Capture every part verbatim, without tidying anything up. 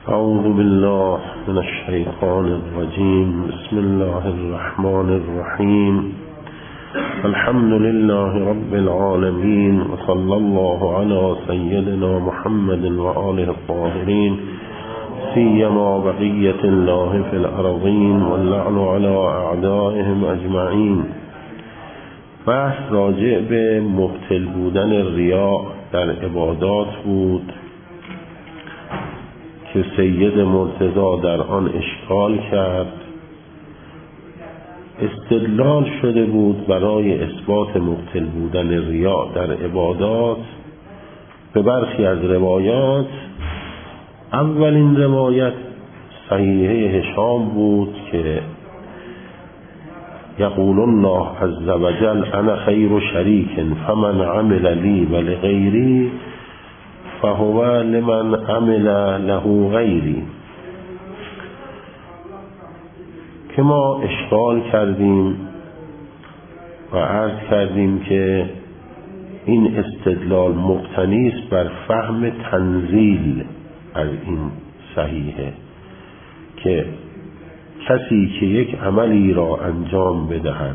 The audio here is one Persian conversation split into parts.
اعوذ بالله من الشیطان الرجیم. بسم الله الرحمن الرحیم. الحمد لله رب العالمین و صلی الله علی سیدنا محمد و آله الطاهرین سیما بقیة الله فی الارضین واللعن علی اعدائهم اجمعین. بحث راجع به مبطل بودن ریا در عبادات بود که سید مرتضی در آن اشکال کرد. استدلال شده بود برای اثبات مبطل بودن ریا در عبادات به برخی از روایات. اولین روایت صحیحه هشام بود که یقول الله عز وجل انا خیر شریک فمن عمل لی ولغیری فهو لمن عمل له غیری، که ما اشکال کردیم و عرض کردیم که این استدلال مبتنی است بر فهم تنزیل از این صحیحه که کسی که یک عملی را انجام بدهد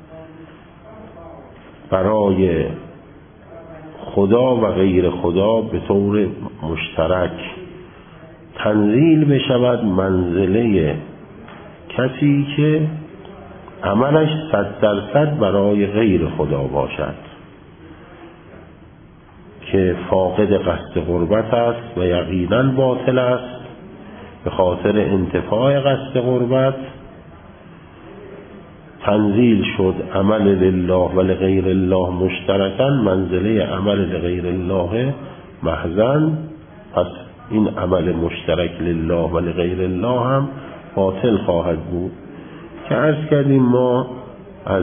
برای خدا و غیر خدا به طور مشترک تنزیل بشود منزله کسی که عملش صد درصد برای غیر خدا باشد که فاقد قصد قربت است و یقینا باطل است. به خاطر انتفاع قصد قربت تنزیل شد عمل لله و لغیر الله مشترکاً منزله عمل لغیر الله محضاً. پس این عمل مشترک لله و لغیر الله هم باطل خواهد بود که عرض کردیم ما از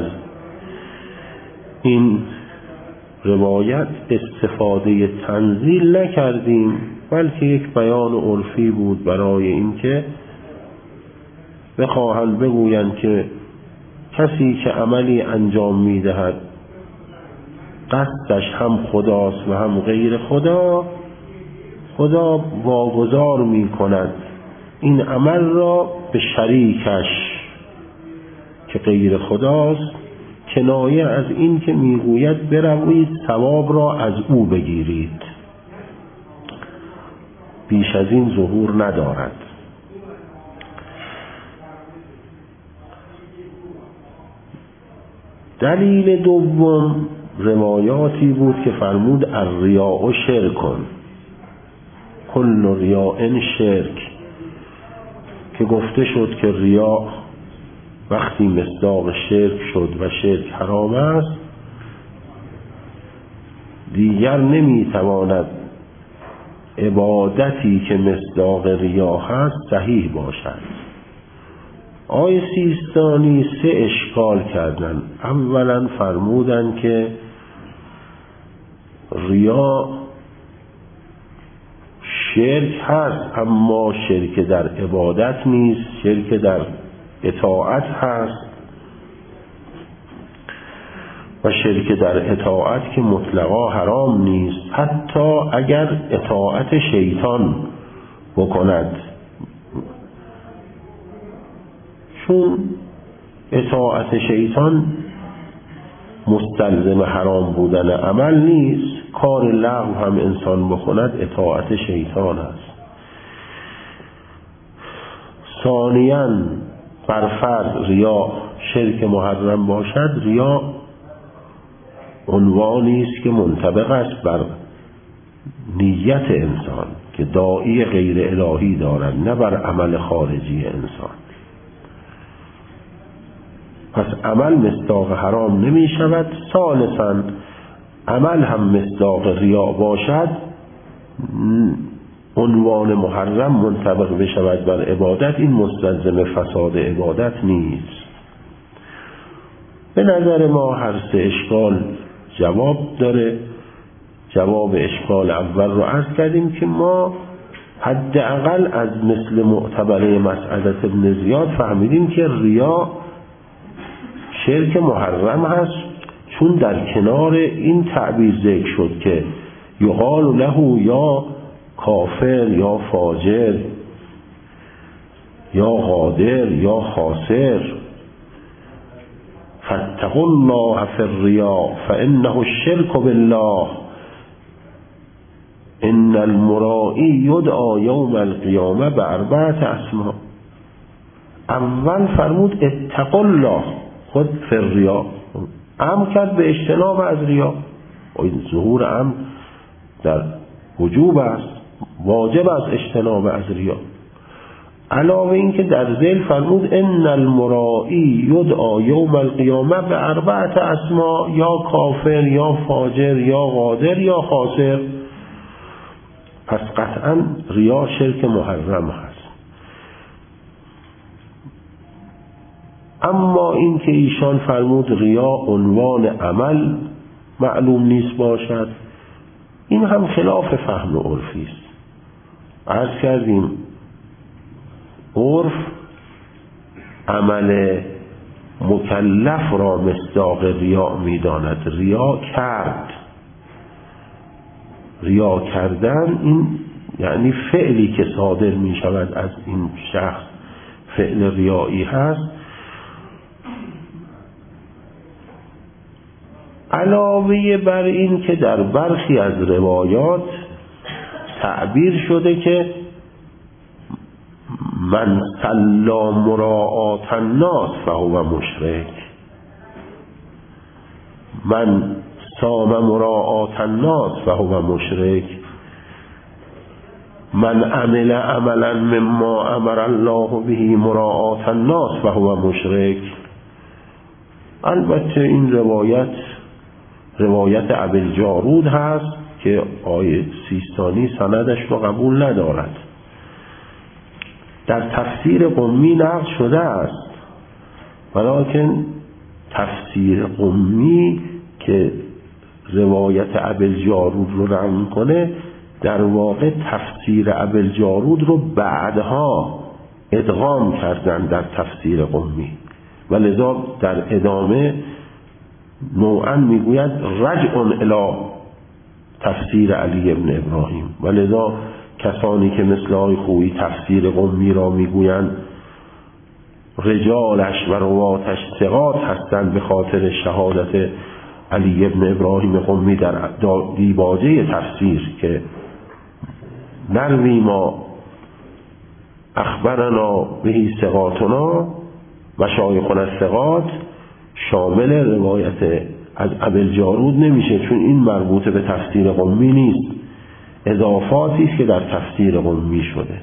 این روایت استفاده تنزیل نکردیم، بلکه یک بیان عرفی بود برای اینکه بخواهند بگویند که کسی که عملی انجام میدهد قصدش هم خداست و هم غیر خدا، خدا واگذار می کند این عمل را به شریکش که غیر خداست، کنایه از این که میگوید بروید ثواب را از او بگیرید، بیش از این ظهور ندارد. دلیل دوم روایاتی بود که فرمود الریاء شرک کل ریاء شرک، که گفته شد که ریا وقتی مصداق شرک شد و شرک حرام است دیگر نمیتواند عبادتی که مصداق ریا هست صحیح باشد. آقای سیستانی سه اشکال کردن. اولا فرمودن که ریا شرک هست اما شرک در عبادت نیست، شرک در اطاعت هست و شرک در اطاعت که مطلقا حرام نیست حتی اگر اطاعت شیطان بکند، چون اطاعت شیطان مستلزم حرام بودن عمل نیست. کار لغو هم انسان بکند اطاعت شیطان است. ثانیاً بر فرض ریا شرک محرم باشد، ریا عنوانی است که منطبق است بر نیت انسان که داعی غیر الهی دارد، نه بر عمل خارجی انسان. پس عمل مصداق حرام نمی شود. ثالثاً عمل هم مصداق ریا باشد عنوان محرم منطبق بشود بر عبادت، این مستلزم فساد عبادت نیست. به نظر ما هر سه اشکال جواب داره. جواب اشکال اول رو عرض کردیم که ما حداقل از مثل معتبره مسعدة ابن زیاد فهمیدیم که ریا شرک محرم هست، چون در کنار این تعبیر ذکر شد که یقال له یا کافر یا فاجر یا قادر یا خاسر. فاتقوا الله فی الریا فانه الشرک بالله ان المرائی یدعا یوم القیامه باربعة اسماء. اول فرمود اتقوا الله، خود فی الریا امر کرد به اجتناب از ریا. این ظهور امر در وجوب است، واجب است اجتناب از ریا. علاوه این که در ذیل فرمود ان المرائی یدعا یوم القیامه به اربعة اسماء، یا کافر یا فاجر یا قادر یا خاسر. پس قطعا ریا شرک محرم هست. اما این که ایشان فرمود ریا عنوان عمل معلوم نیست باشد، این هم خلاف فهم عرفی است. عرض کردیم عرف عمل مکلف را مصداق ریا می‌داند. ریا کرد، ریا کردن این یعنی فعلی که صادر می شود از این شخص فعل ریایی هست. علاوه بر این که در برخی از روایات تعبیر شده که من صلا مراعات الناس فهو مشرک، من صام مراعات الناس فهو مشرک، من عمل عملا مما امر الله به مراعات الناس فهو مشرک. البته این روایت روایت ابوالجارود هست که آیه سیستانی سندش رو قبول ندارد. در تفسیر قمی نقل شده است، ولیکن تفسیر قمی که روایت ابوالجارود رو نقل میکنه در واقع تفسیر ابوالجارود رو بعدها ادغام کردن در تفسیر قمی و لذا در ادامه نوعا میگوید رجع الی تفسیر علی ابن ابراهیم و لذا کسانی که مثل آقای خویی تفسیر قمی را میگویند رجالش و رواتش ثقات هستند به خاطر شهادت علی ابن ابراهیم قمی در دیباجه تفسیر که نروی ما اخبرنا بهی ثقاتنا و شایخنا الثقات شامل روایت از ابوالجارود نمیشه، چون این مربوط به تفسیر قمی نیست، اضافاتی است که در تفسیر قمی شده.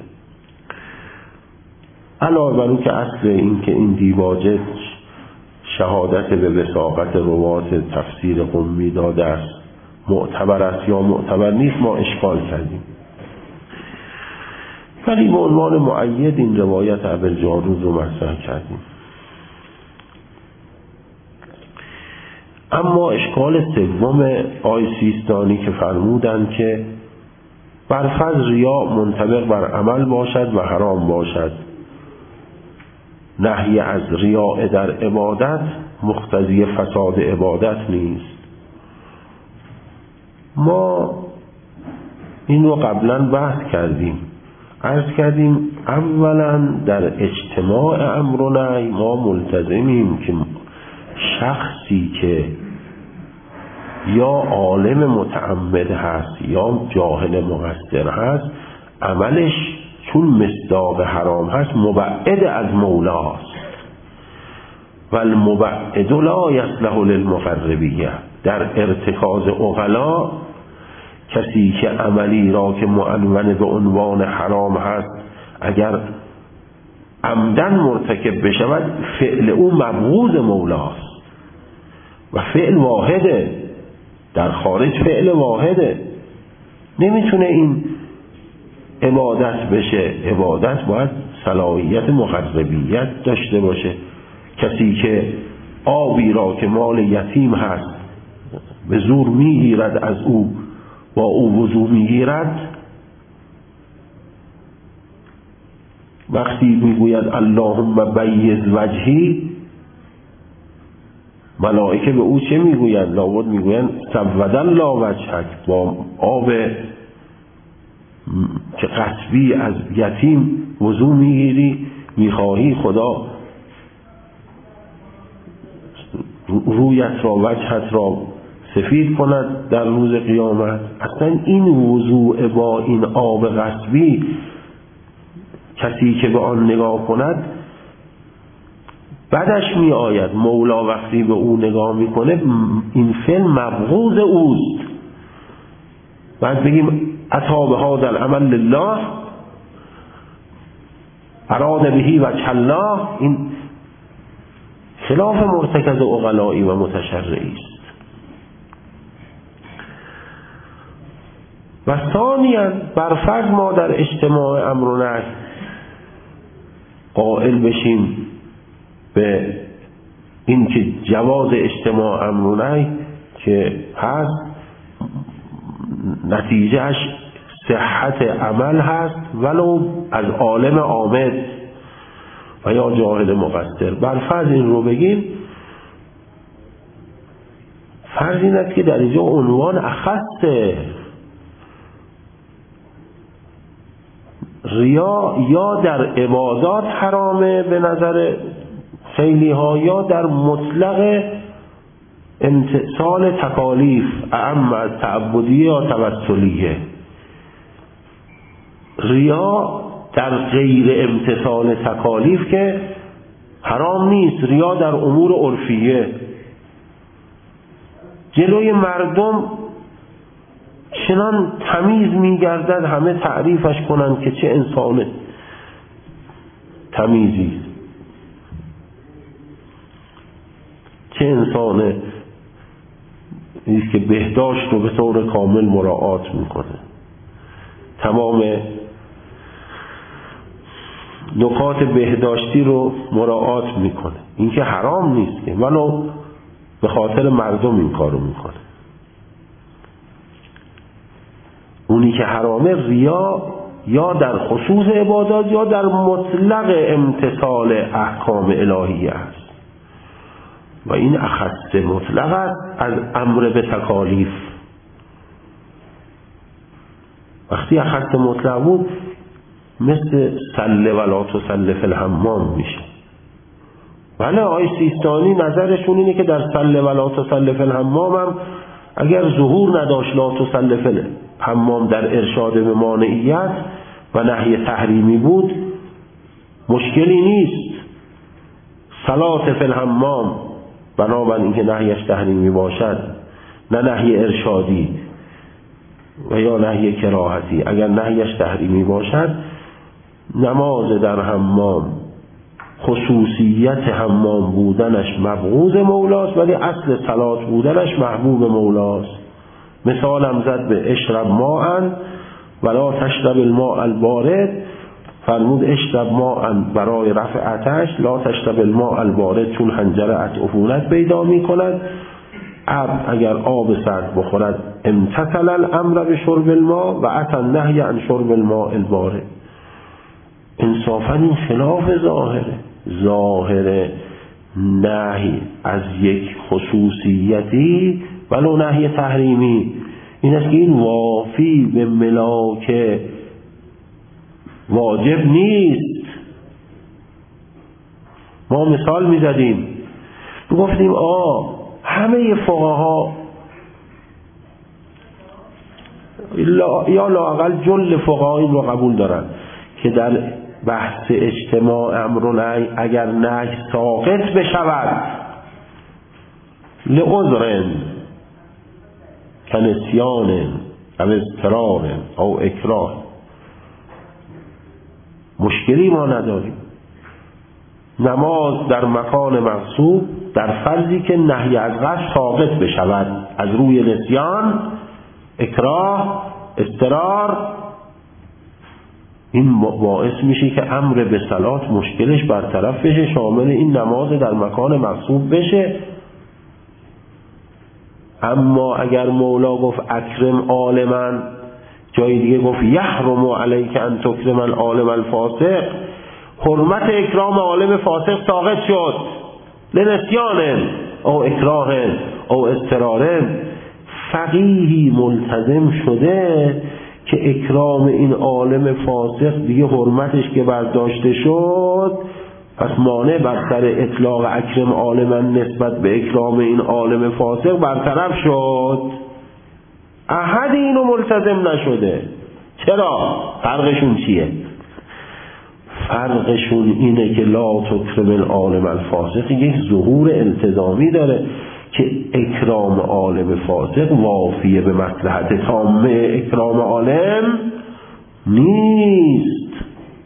علاوه بر اون که اصل این که این دیباجه شهادت به وثاقت روات تفسیر قمی داده است معتبر است یا معتبر نیست ما اشکال کردیم، ولی به عنوان مؤید این روایت ابوالجارود رو مطرح کردیم. اما اشکال سوم آیه سیستانی که فرمودند که برفرض ریا منطبق بر عمل باشد و حرام باشد، نهی از ریاء در عبادت مقتضی فساد عبادت نیست. ما این رو قبلا بحث کردیم، عرض کردیم اولا در اجتماع امر و نهی ما ملتزمیم که شخصی که یا عالم متعمد هست یا جاهل مقصر هست عملش چون مصداق حرام هست مبعد از مولاست و المبعد لا یصلح للمقربیه. در ارتکاز عقلا کسی که عملی را که معنون به عنوان حرام هست اگر عمدن مرتکب بشود فعل او مبغوض مولاست و فعل واحده، در خارج فعل واحده، نمیتونه این عبادت بشه. عبادت باید صلاحیت مقربیت داشته باشه. کسی که آبی را که مال یتیم هست به زور میگیرد از او با او وضو میگیرد، وقتی میگوید اللهم بیض وجهی، ملائکه به او چه میگویند؟ لابد میگویند سود الله وجهک، با آب که قصبی از یتیم وضو میگیری میخواهی خدا رویت را وجهت را سفید کند در روز قیامت. اصلا این وضوع با این آب غصبی کسی که به آن نگاه کند بعدش می آید. مولا وقتی به او نگاه میکنه این فعل مبغوض اوست. بعد بگیم اتی بهذا العمل لله اراد بهی وجه الله، این خلاف مرتکز عقلایی و متشرعی است. و ثانیاً برفرض ما در اجتماع امر و نهی قائل بشیم به این که جواز اجتماع امر و نهی که هست نتیجهش صحت عمل هست ولو از عالم عامد و یا جاهل مقصر. برفرض این رو بگیم، فرض این است که در اینجا عنوان اخصه ریا یا در عبادات حرامه به نظر خیلی ها یا در مطلق امتثال تکالیف اعم از تعبدیه یا توسلیه. ریا در غیر امتثال تکالیف که حرام نیست، ریا در امور عرفیه جلوی مردم چنان تمیز میگردد همه تعریفش کنند که چه انسان تمیزی، چه انسان نیست که بهداشت رو به طور کامل مراعات میکنه، تمام نکات بهداشتی رو مراعات میکنه. این که حرام نیست که ولو به خاطر مردم این کارو میکنه. اونی که حرامه ریا یا در خصوص عبادات یا در مطلق امتثال احکام الهیه است و این اخص مطلق است از امر به تکالیف. وقتی اخص مطلق بود مثل سله ولا تسله فی الحمام میشه. ولی آقای سیستانی نظرشون اینه که در سله ولا تسله فی الحمام هم اگر ظهور نداشت لا تسله فی الحمام در ارشاد به مانعیت و نهی تحریمی بود مشکلی نیست. صلات فی الحمام بنابراین اینکه نهیش تحریمی باشد نه نهی ارشادی و یا نهی کراهتی، اگر نهیش تحریمی باشد نماز در حمام خصوصیت حمام بودنش مبغوض مولاست ولی اصل صلات بودنش محبوب مولاست. مثالم زد به اشرب ماء ولا تشرب الماء البارد، فرمود اشرب ماء برای رفع عطش، لا تشرب الماء البارد چون حنجره ات عفونت پیدا می کند. عبد اگر آب سرد بخورد امتثل الامر به شرب الماء و اتى النهی عن شرب الماء البارد. انصافا این خلاف ظاهره. ظاهر نهی از یک خصوصیتی ولو نهی تحریمی این است که این وافی به ملاک واجب نیست. ما مثال می زدیم گفتیم آه همه فقها یا لااقل جل فقها این رو قبول دارن که در بحث اجتماع امر و نهی اگر نهی ساقط بشود لعذر کنسیان او اضطرار او اکراه مشکلی ما نداریم. نماز در مکان مغصوب در فرضی که نهی از قصد ساقط بشود از روی نسیان، اکراه، اضطرار، این باعث میشه که امر به صلات مشکلش برطرف بشه، شامل این نماز در مکان مغصوب بشه. اما اگر مولا گفت اکرم عالما، جای دیگه گفت یحرم علیک ان تکرم العالم الفاسق، حرمت اکرام عالم فاسق ساقط شد لنسیان او اکراه او اضطرار. فقیهی ملتزم شده که اکرام این عالم فاسق دیگه حرمتش که برداشته شد، پس مانع بر سر اطلاق اکرم عالما نسبت به اکرام این عالم فاسق برطرف شد. احد اینو ملتزم نشده. چرا؟ فرقشون چیه؟ فرقشون اینه که لا تکرم العالم الفاسق یک ظهور التزامی داره که اکرام عالم فاسق وافیه به مصلحت تامه اکرام عالم نیست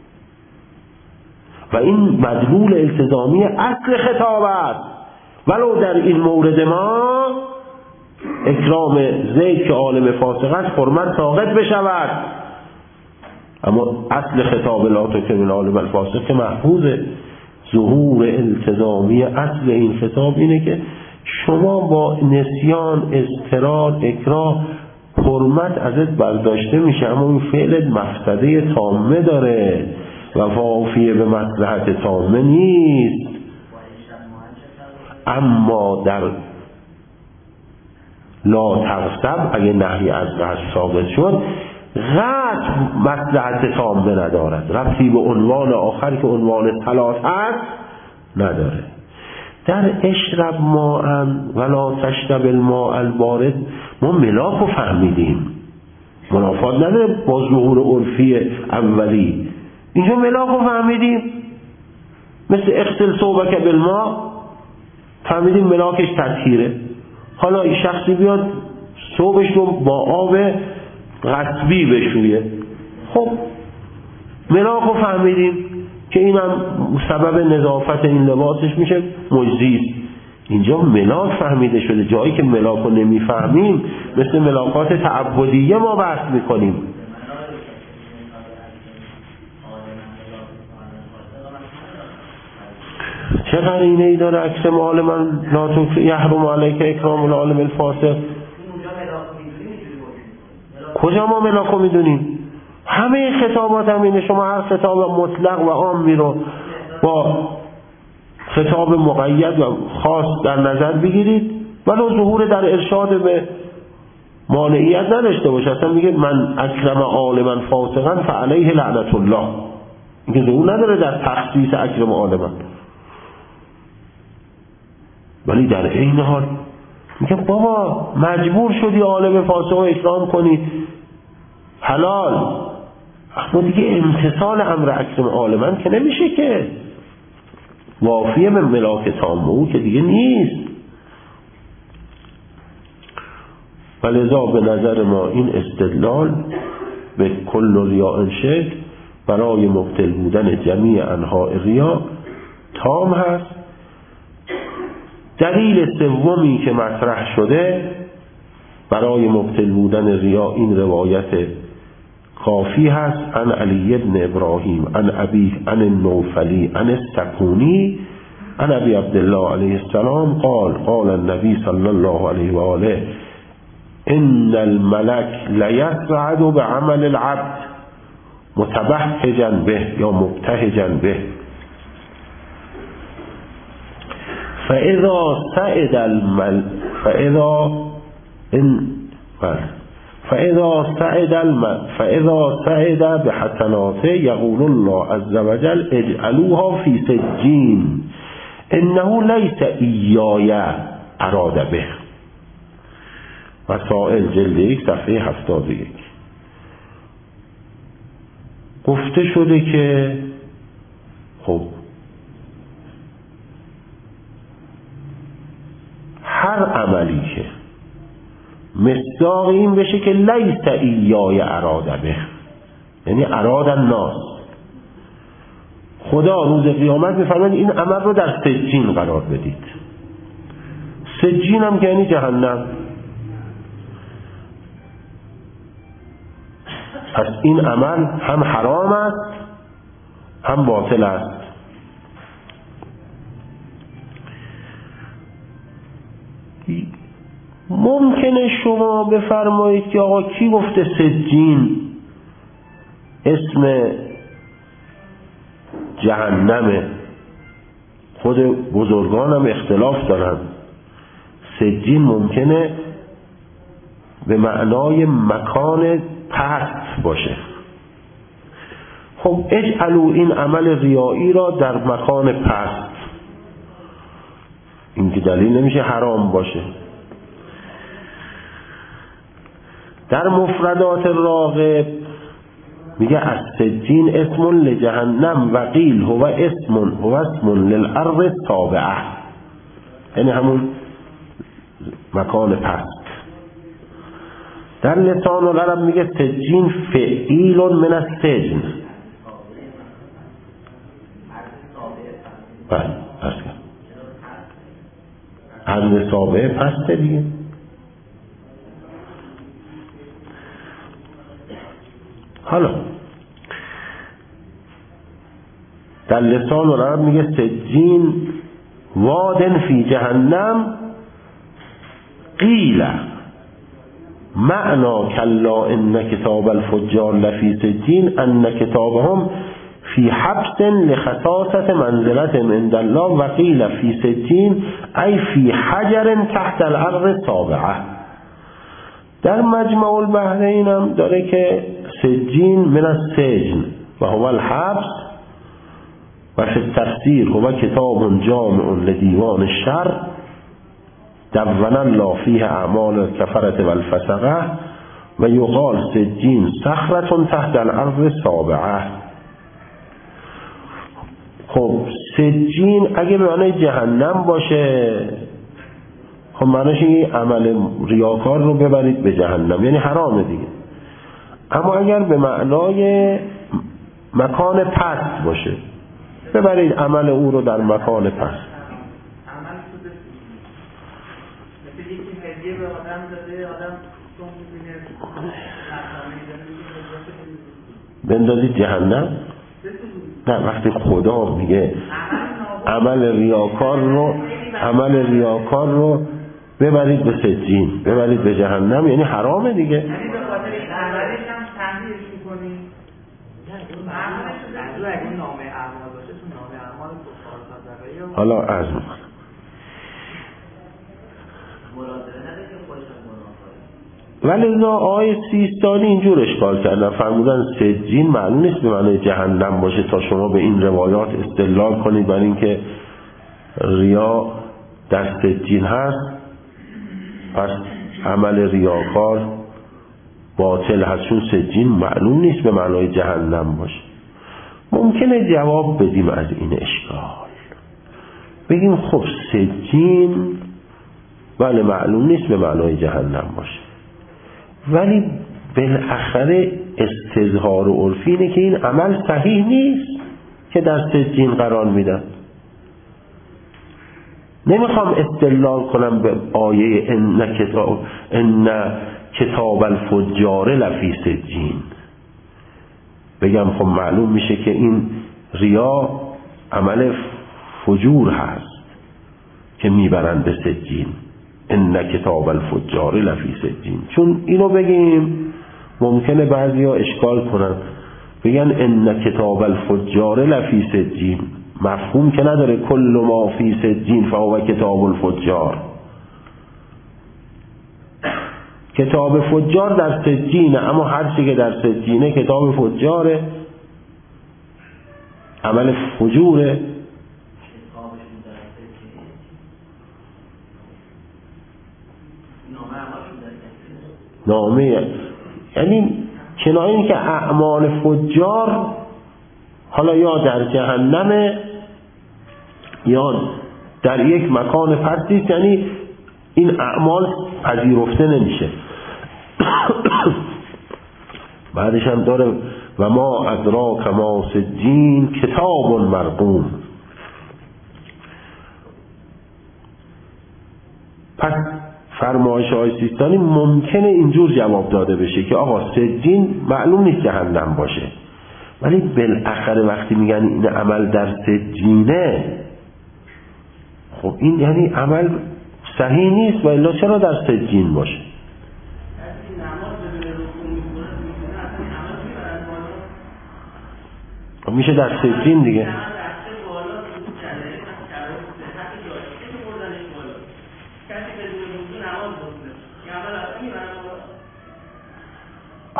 و این مدلول التزامی اصل خطاب است. ولو در این مورد ما اکرام زید که عالم فاسق است حرمت ساقط بشود، اما اصل خطاب لا تکرم العالم الفاسق که محفوظه. ظهور التزامی اصل این خطاب اینه که شما با نسیان، اضطرار، اکراه حرمت ازت برداشته میشه، اما این فعل مفسده تامه داره و وافیه به مصلحت تامه نیست. اما در لا تغصب اگه نهی از غصب ثابت شد، غصب مصلحت تامه ندارد، ربطی به عنوان آخر که عنوان طلاق هست نداره. در اشرب ماء ولا تشرب الماء البارد ما ملاک رو فهمیدیم، منافات نداره با ظهور عرفی اولی. اینجا ملاک رو فهمیدیم، مثل اغسل ثوبک بالماء فهمیدیم ملاکش تطهیره. حالا این شخصی بیاد ثوبش رو با آب غصبی بشویه، خب ملاک رو فهمیدیم که اینم سبب نظافت این لباسش میشه، مجزی. اینجا ملاک فهمیده شده. جایی که ملاک رو نمیفهمیم مثل ملاکات تعبدیه ما بحث میکنیم. چه قرینه ای داره اکرم عالما لا یحرم علیک اکرام العالم الفاسق؟ کجا ما ملاک رو میدونیم؟ همه خطابات همینه. شما هر خطاب مطلق و عامی رو با خطاب مقید و خاص در نظر بگیرید، ولو ظهور در ارشاد به مانعیت نداشته باشه. اصلا میگه من اکرم عالما فاسقا فعلیه لعنت الله، اینکه ظهور نداره در تخصیص اکرم عالما. ولی در این حال میگه بابا مجبور شدی عالم فاسق رو اکرام کنی، حلال. اما دیگه امتثال امر اکرم عالما که نمیشه، که وافیه به ملاک تامه او که دیگه نیست. ولذا به نظر ما این استدلال به کل ریاء شرک برای مبطل بودن جمیع انواع ریا تام هست. دلیل سومی که مطرح شده برای مبطل بودن ریا این روایت کافی هست. عن علی ابن ابراهیم عن ابی عن النوفلی عن السکونی عن ابی عبدالله علیه السلام قال قال النبی صلی الله علیه و آله ان الملك لیسعد بعمل العبد متبهجا به یا مبتهجا به فاذا سعد المل فاذا ان فاذا سعد الم فاذا سعد بحسناته یقول الله عز وجل اجعلوها فی سجین انه لیس ایای اراد به. مسائل جلد یک صفحه هفتاد و یک. گفته شده که خب هر عملی که مصداق این بشه که لیس ایای اراده به، یعنی اراده الناس، خدا روز قیامت میفرماید این عمل رو در سجین قرار بدید. سجین هم که یعنی جهنم. پس این عمل هم حرام است هم باطل است. ممکنه شما بفرمایید که آقا کی گفته سجین اسم جهنمه؟ خود بزرگان هم اختلاف دارن. سجین ممکنه به معنای مکان پست پست باشه. خب اجعلوا این عمل ریایی را در مکان پست، این که دلیل نمیشه حرام باشه. در مفردات راغب میگه السجین اسم لجهنم و قیل هو اسم هو اسم للارض التابعه، یعنی همون مکان پست. در لسان العرب میگه سجین فعیل من السجن. بله پس عرض تابعه پسته دیگه. حالا در لسان العرب میگه سجین وادن فی جهنم قیل معنا کلا ان کتاب الفجار لفی سجین ان کتابهم فی حبس لخصاصة منزلت عند الله و قیل فی سجین ای فی حجر تحت الارض تابعه. در مجمع البحرین هم داره که سجین من السجن و هو الحبس و فی التفسیر هو کتاب جامع لدیوان الشر دون الله فیه اعمال الکفرة و الفسقه و یقال سجین صخرة تحت الارض تابعه. خب سجین اگه به معنی جهنم باشه، خب معنیش این عمل ریاکار رو ببرید به جهنم، یعنی حرامه دیگه. اما اگر به معنای مکان پست باشه، ببرید عمل او رو در مکان پست. بندازید جهنم؟ نه، وقتی خدا میگه عمل ریاکار رو عمل ریاکار رو ببرید به سجین، ببرید به جهنم، یعنی حرامه دیگه. حالا عرض میکنم ولی آیه سیستانی اینجور اشکال کردن، فرمودن سجین معلوم نیست به معنی جهنم باشه تا شما به این روایات استدلال کنید برای اینکه ریا در سجین هست، پس عمل ریاکار باطل هست، چون سجین معلوم نیست به معنی جهنم باشه. ممکنه جواب بدیم از این اشکال، بگیم خب سجین بله معلوم نیست به معنی جهنم باشه، ولی بالاخره استظهار و عرفی اینه که این عمل صحیح نیست که در سجین قرار میدن. نمیخوام استدلال کنم به آیه ان کتاب ان کتاب الفجار لفی سجین، بگم خب معلوم میشه که این ریا عمل فجور هست که میبرند به سجین، ان کتاب الفجار لفی سجین. چون اینو بگیم ممکنه بعضیا اشکال کنن، بگن ان کتاب الفجار لفی سجین، مفهوم که نداره کل ما فی سجین فهو کتاب الفجار. کتاب فجار در سجینه، اما هر چی که در سجینه کتاب فجاره، عمل فجوره. نامه یعنی کنایه این که اعمال فجار حالا یا در جهنمه یا در یک مکان پستی، یعنی این اعمال پذیرفته نمیشه. بعدش هم داره و ما ادراک ما سجین کتاب مرقوم. پس فرمایش های سیستانی ممکنه اینجور جواب داده بشه که آقا سجین معلوم نیست جهنم باشه، ولی بالاخره وقتی میگن این عمل در سجینه، خب این یعنی عمل صحیح نیست و الا چرا در سجین باشه؟ میشه در سجین دیگه.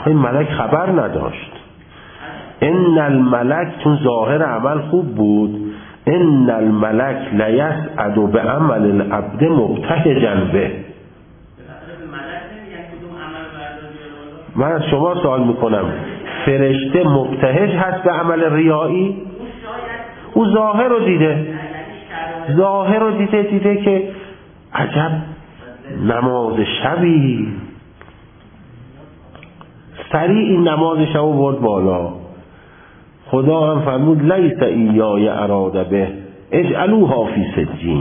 این ملک خبر نداشت. ان الملک، چون ظاهر عمل خوب بود، ان الملک لیسعد بعمل العبد مبتهجا به. من از شما سوال میکنم، فرشته مبتهج هست به عمل ریایی؟ او ظاهر رو دیده، ظاهر رو دیده دیده که عجب نماز شبی، سریع این نماز شب رو برد بالا. خدا هم فرمود لیس ایای اراده به اجعلوها فی سجین.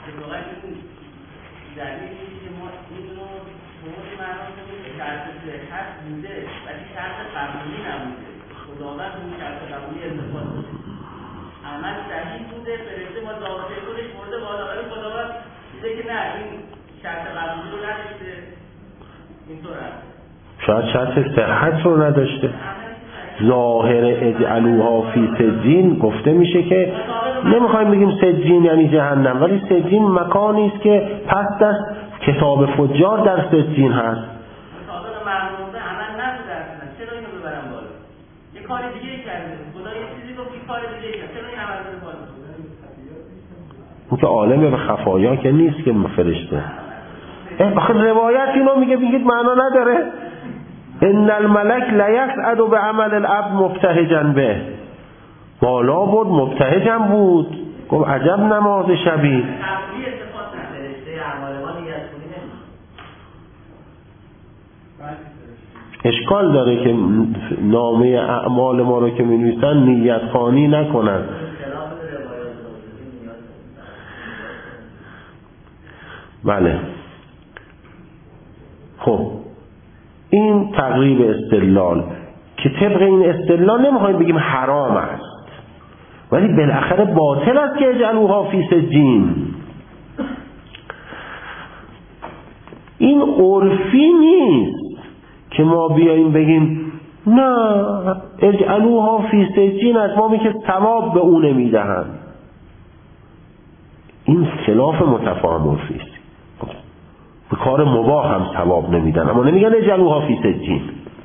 شاید شرط صحت رو نداشته. ظاهر اجعلوها فی سجین گفته میشه که نمیخوایم بگیم سجین یعنی جهنم، ولی سجین مکانی است که پس از کتاب فجار در سجین هست. اون که عالم به خفایا که نیست که فرشته. آخه روایت اینو میگه، میگید معنا نداره. ان الملک لیسعد بعمل العبد مبتهجا به، بالا بود مبتهجم بود، گفت عجب نماز شبی. اشکال داره که نامه اعمال ما رو که می نویسن نیت خوانی نکنن. بله خب این تقریب استدلال که طبق این استدلال نمیخوایم بگیم حرام است، ولی بالاخره باطل است که اجعلوها فی سجین. این عرفی نیست که ما بیاییم بگیم نه اجعلوها فی سجین است، ما میگیم که ثواب به اون نمیدهن. این خلاف متفاهم عرفی است. به کار مباح هم ثواب نمیدن، اما نمیگن اجعلوها فی سجین.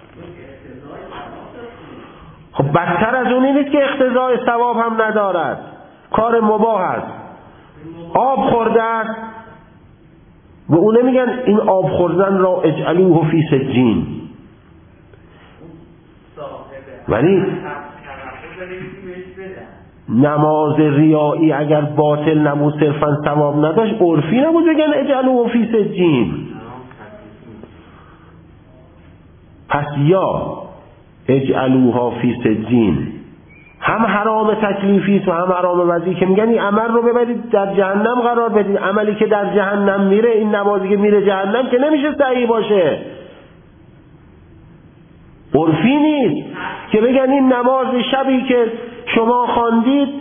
خب بدتر از اون نیست که اقتضای ثواب هم ندارد، کار مباح است، آب خورده است، و اون نمیگن این آب خوردن را اجعلوه فی سجین. ولی نماز ریایی اگر باطل نبود صرفا ثواب نداشت، عرفی نبود بگن اجعلوه فی سجین. پس یا اجعلوها فی سجین هم حرام تکلیفی است و هم حرام وضعی، که میگن این عمل رو ببرید در جهنم قرار بدید. عملی که در جهنم میره، این نمازی که میره جهنم که نمیشه صحیح باشه. عرفی نیست که بگن این نماز شبی که شما خواندید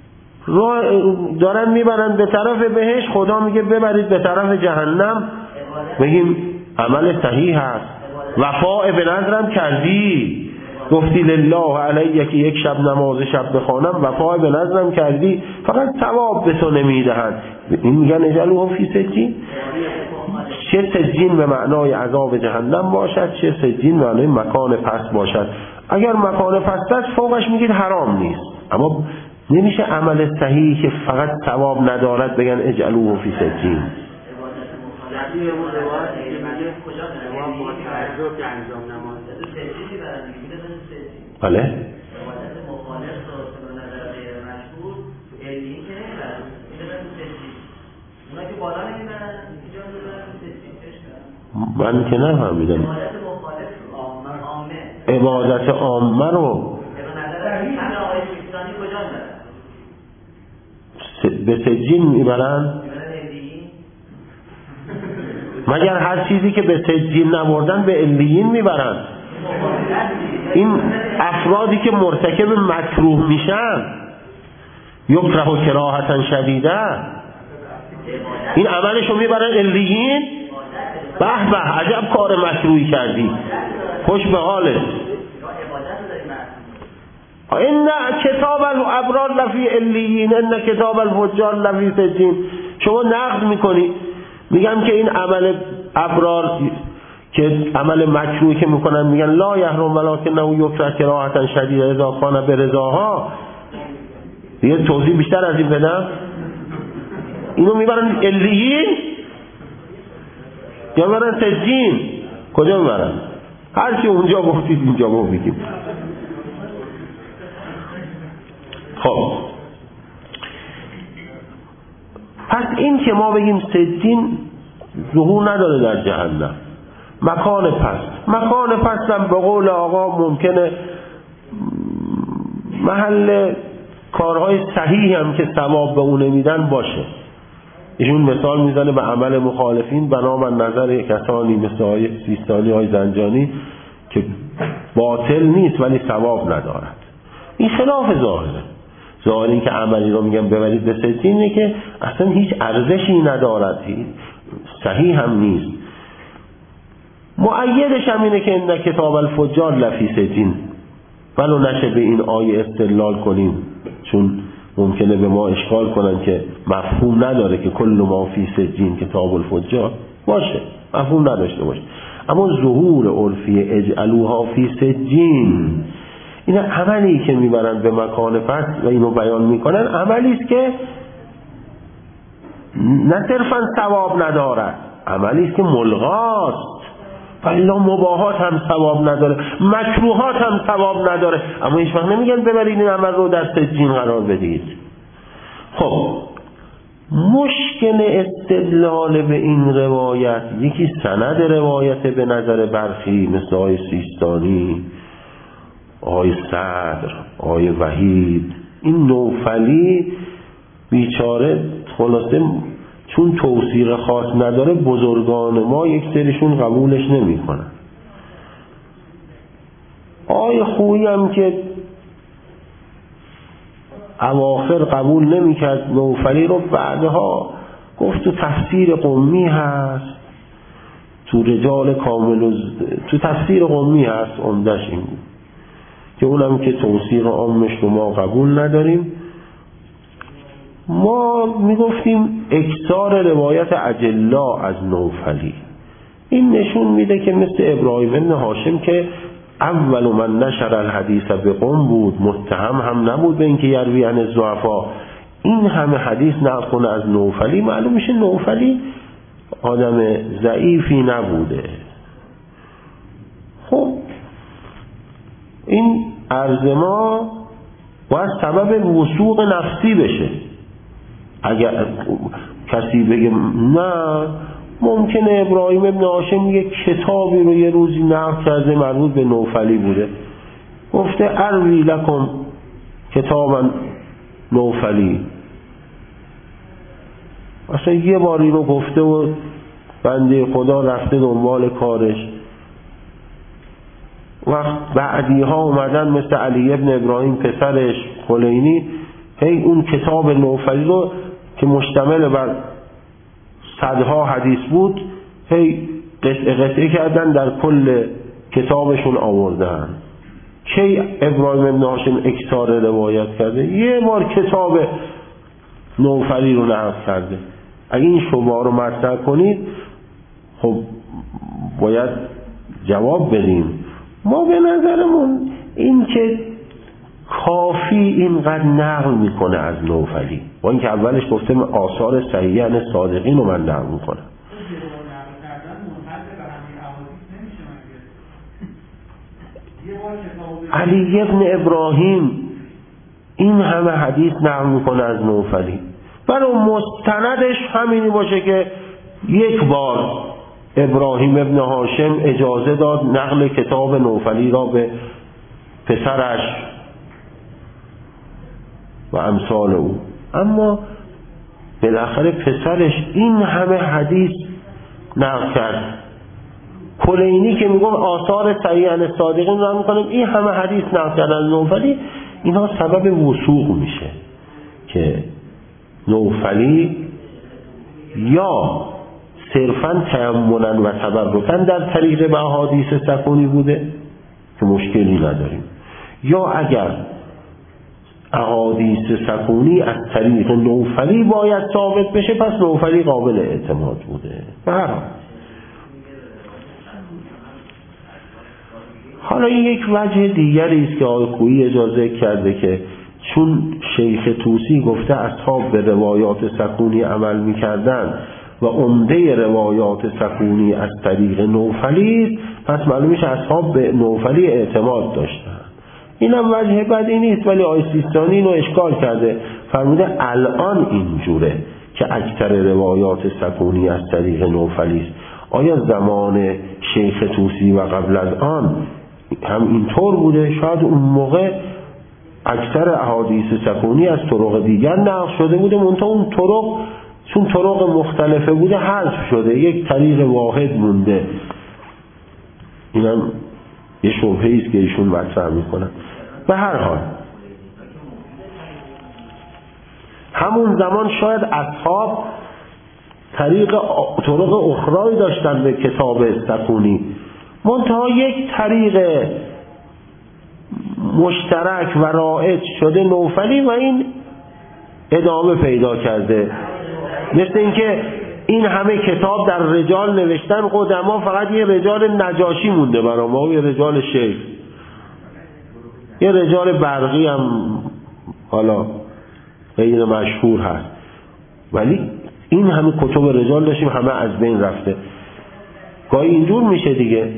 دارن میبرن به طرف بهشت، خدا میگه ببرید به طرف جهنم، بگیم عمل صحیح هست، وفاء به نظرم کردی، گفتی لله علیه که یک شب نماز شب بخوانم، وفاء به نظرم کردی، فقط ثواب به تو نمیدهن. این میگن اجعلوها فی سجین. چه سجین به معنای عذاب جهنم باشد، چه سجین به معنای مکان پست باشد. اگر مکان پست است فوقش میگید حرام نیست، اما نمیشه عمل صحیحی که فقط ثواب ندارد بگن اجعلوه فی سجین. بله من که نفهمیدم عبادت عامه رو به سجین میبرن، مگر هر چیزی که به سجین نبردن به علیین میبرن. این افرادی که مرتکب مکروه میشن یکره و کراهتا شدیده، این عملشو میبرن علیین. به به عجب کار مکروهی کردی، خوش به حالت. ان کتاب الابرار لفی علیین ان کتاب الفجار لفی سجین. شما نقد میکنی، میگم که این عمل ابرار که عمل مکروه که میکنن میگن لا یحرم ولکنه یکره کراهة شدیده اذا کان برضاها. دیگه توضیح بیشتر از این بدم؟ اینو میبرن علیین یا میبرن سجین؟ کجا میبرن؟ هرچی اونجا گفتید اینجا ما بگیم. خب پس این که ما بگیم سجین ظهور نداره در جهنم. مکان پست، مکان پست هم به قول آقا ممکنه محل کارهای صحیح هم که ثواب به اون نمیدن باشه. ایشون مثال میزنه به عمل مخالفین بنا بر نظر کسانی مثل های سیستانی های زنجانی که باطل نیست ولی ثواب ندارد. این خلاف ظاهره. ظاهر این که عملی رو میگن ببرید به سجین اینه که اصلا هیچ ارزشی ندارد، صحیح هم نیست. مؤیدش هم اینه که این کتاب الفجار لفی سجین، ولو نشه به این آیه استدلال کنیم چون ممکنه به ما اشکال کنن که مفهوم نداره که کل ما فی سجین کتاب الفجار باشه، مفهوم نداشته باشه. اما ظهور عرفی اجعلوها فی سجین، این عملی که میبرن به مکان پست و اینو بیان میکنن عملی است که نه صرفا ثواب ندارد، عملی است که ملغاست. فالا مباحات هم ثواب نداره، مکروهات هم ثواب نداره، اما هیچ وقت نمیگن ببرید این عمل رو در سجین قرار بدید. خب مشکل استدلال به این روایت، یکی سند روایت به نظر برخی مثل آقای سیستانی، آقای صدر، آقای وحید، این نوفلی بیچاره خلاصه چون توصیق خاص نداره بزرگان ما یک سریشون قبولش نمی کنن. آقای خویی هم که اواخر قبول نمی کرد نوفلی رو، بعدها گفت تو تفسیر قمی هست، تو رجال کامل تو تفسیر قمی هست، عمدش این بود که اونم که توصیق عامش رو ما قبول نداریم. ما میگفتیم اکثار روایت اجلا از نوفلی، این نشون میده که مثل ابراهیم بن هاشم که اول من نشر الحدیث به قم بود، متهم هم نبود به اینکه یروی عن الضعفا، این همه حدیث نقل کنه از نوفلی، معلوم میشه نوفلی آدم ضعیفی نبوده. خب این عرض ما باید سبب وثوق نفسی بشه. اگر کسی بگه نه ممکنه ابراهیم ابن هاشم یک کتابی رو یه روزی نقل کرده مربوط به نوفلی بوده، گفته اروی لکم کتابا نوفلی، اصلا یه باری رو گفته و بنده خدا رفته دنبال کارش. وقت بعدی ها اومدن مثل علی ابن ابراهیم پسرش کلینی، هی اون کتاب نوفلی رو که مشتمل بر صدها حدیث بود هی قطعه قطعه کردن در کل کتابشون آوردن. کی ابراهیم ابن هاشم اکثار روایت کرده؟ یه بار کتاب نوفلی رو نقل کرده. اگه این شبهه رو مطرح کنید خب باید جواب بدیم. ما به نظرمون این که کافی اینقدر نقل میکنه از نوفلی، با اینکه اولش گفتم آثار صحیحه صادقین رو من نقل میکنم. علی ابن ابراهیم این همه حدیث نقل میکنه از نوفلی، برای مستندش همینی باشه که یک بار ابراهیم ابن هاشم اجازه داد نقل کتاب نوفلی را به پسرش و امثال او، اما بالاخره پسرش این همه حدیث نقل کرد. کلینی که میگم آثار صحیحه صادقین رو میکنم، این همه حدیث نقل کرد از نوفلی، اینا سبب وثوق میشه که نوفلی یا صرفاً تأملاً و تبرکاً در طریق به احادیث سکونی بوده که مشکلی نداریم، یا اگر احادیث سکونی از طریق نوفلی باید ثابت بشه پس نوفلی قابل اعتماد بوده. به هر حال حالا این یک وجه دیگری است که آقای خویی اجازه کرده که چون شیخ طوسی گفته اصحاب به روایات سکونی عمل می‌کردند و عمده روایات سکونی از طریق نوفلی، پس معلوم میشه اصحاب به نوفلی اعتماد داشتن. اینم وجه بدی نیست، ولی آقای سیستانی اینو اشکال کرده، فرموده الان اینجوره که اکثر روایات سکونی از طریق نوفلی است. آیا زمان شیخ طوسی و قبل از آن هم اینطور بوده؟ شاید اون موقع اکثر احادیث سکونی از طرق دیگر نقل شده بوده، منتها اون طرق چون طرق مختلفه بوده حذف شده، یک طریق واحد مونده. اینم یه شبهه‌ای است که ایشون مطرح میکنن. به هر حال همون زمان شاید اصحاب طریق طرق اخرایی داشتن به کتاب سکونی، منتها یک طریق مشترک و رایج شده نوفلی و این ادامه پیدا کرده. مثل اینکه این همه کتاب در رجال نوشتن قدما، فقط یه رجال نجاشی مونده برای ما، یه رجال شیخ، یه رجال برقی هم حالا غیر مشهور هست، ولی این همه کتب رجال داشتیم همه از بین رفته. گاهی اینجور میشه دیگه،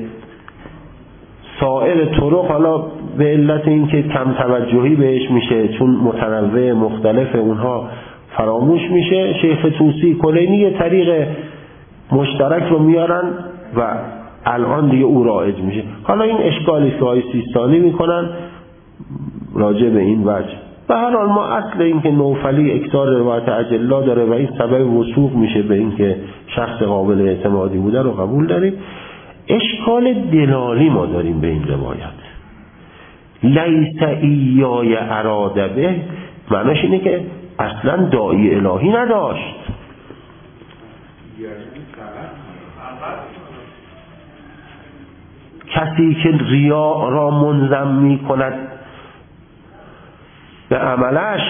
سایر طرق حالا به علت اینکه کم توجهی بهش میشه، چون متنوع مختلف اونها فراموش میشه، شیخ طوسی کلینی یه طریق مشترک رو میارن و الان دیگه او رایج میشه. حالا این اشکالی که های سیستانی میکنن راجع به این وجه. به هر حال ما اصل این که نوفلی اکثار روایت اجلا داره و این سبب وثوق میشه به این که شخص قابل اعتمادی بوده رو قبول داریم. اشکال دلالی ما داریم به این روایت. لیس ایای اراده به، معناش اینه که اصلا داعی الهی نداشت. کسی که ریا را منظم می کند به عملش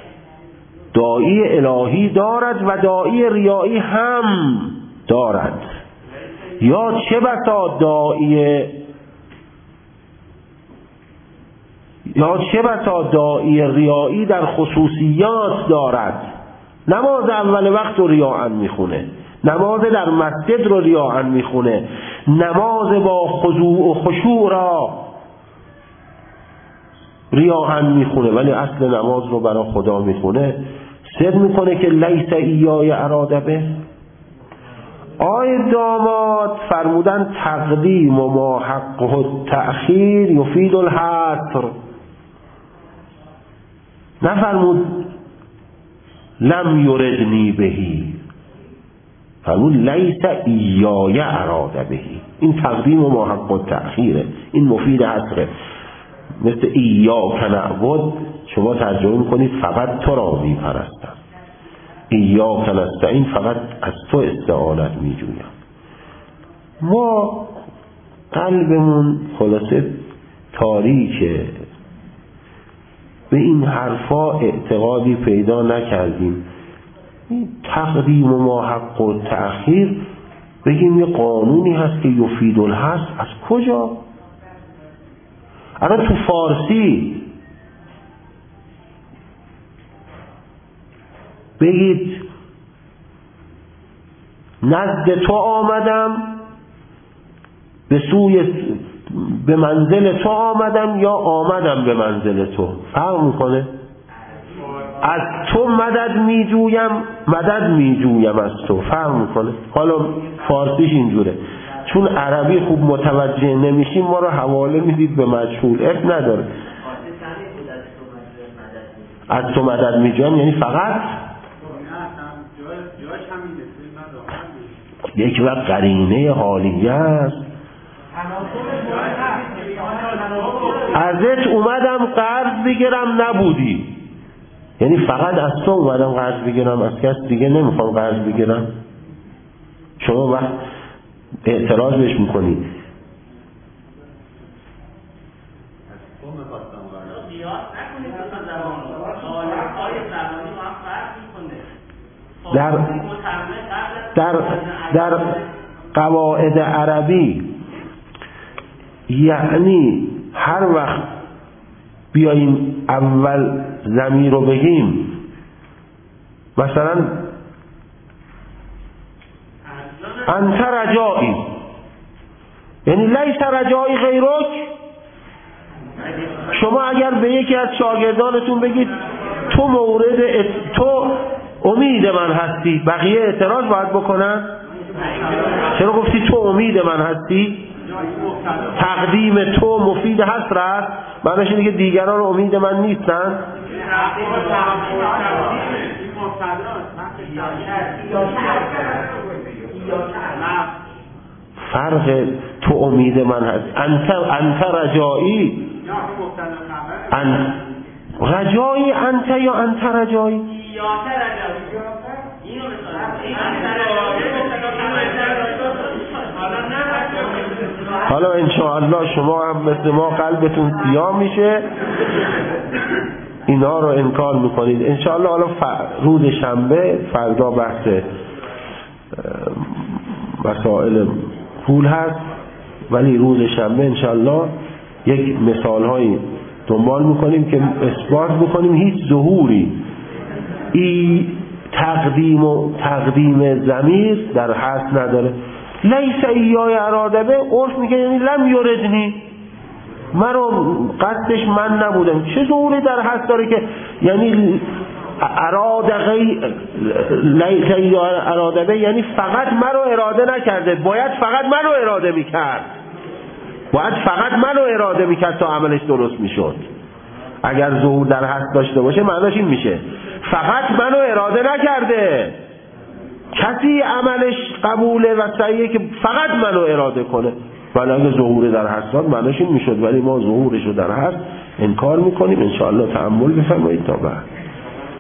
داعی الهی دارد و داعی ریایی هم دارد. یا چه بسا داعی یا چه بسا داعی ریایی در خصوصیات دارد. نماز اول وقت رو ریاعن میخونه، نماز در مسجد رو ریاعن میخونه، نماز با خضوع و خشوع را ریاعن میخونه، ولی اصل نماز رو برای خدا میخونه. صدق میکنه که لیس ایای اراده به. آی داماد فرمودن تقدیم و ما حقه التأخیر یفید الحصر، نفرمود لم یردنی بهی، فرمود لیس ایای اراده بهی. این تقدیم و ما حقه التأخیره، این مفید حصره. مثل ایاک نعبد شما ترجمه میکنید فقط تو را میپرستم، ایاک نستعین فقط از تو استعانت میجویم. ما قلبمون خلاصه تاریکه، به این حرفا اعتقادی پیدا نکردیم. تقدیم و ما حق و تأخیر بگیم یه قانونی هست که یفید الحصر، از کجا؟ الان تو فارسی بگید نزد تو آمدم، به سوی به منزل تو آمدم، یا آمدم به منزل تو، فرق میکنه. از تو مدد میجویم، مدد میجویم از تو، فرق میکنه. حالا فارسیش اینجوره، چون عربی خوب متوجه نمیشیم ما رو حواله میدید به مجهول، اب نداره. از تو مدد میجویم یعنی فقط یک وقت قرینه حالیه است. ازت اومدم قرض بگیرم نبودی، یعنی فقط از تو اومدم قرض بگیرم، از کس دیگه نمیخوام قرض بگیرم. شما وقت اعتراض بهش میکنی در در در قواعد عربی یعنی هر وقت بیاییم اول ضمیر رو بگیم، مثلا انت رجایی، یعنی لیس رجایی غیرک. شما اگر به یکی از شاگردانتون بگید تو مورد ات... تو امید من هستی، بقیه اعتراض باید بکنن؟ چرا گفتی تو امید من هستی؟ تقدیم تو مفید حصر است، معنیش اینه که دیگران امید من نیستن. فرق تو امید من هست. انت انت رجایی، ان رجایی انت یا انت رجایی؟ حالا انشاءالله شما هم مثل ما قلبتون سیاه میشه، اینا رو انکار میکنید انشاءالله. حالا روز شنبه فردا بحث مسائل پول هست، ولی روز شنبه انشاءالله یک مثال هایی دنبال میکنیم که اثبات میکنیم هیچ ظهوری ای تقدیم و تقدیم ضمیر در حس نداره. لیس ایای اراده به عرف میگه یعنی لم یردنی، من رو قصدش من نبودم. چه ظهوری در حس داره که یعنی اراده غی لیس ایای اراده به یعنی فقط من رو اراده نکرده، باید فقط من رو اراده میکرد، باید فقط من رو اراده میکرد تا عملش درست میشد. اگر ظهور در حس داشته باشه معناش این میشه فقط من رو اراده نکرده، کسی عملش قبوله و صحیحه که فقط منو اراده کنه. ولی اگه ظهور در حس داد معناش این میشد، ولی ما ظهورش رو در حس انکار میکنیم. انشاءالله تأمل بفرمایید تا بعد.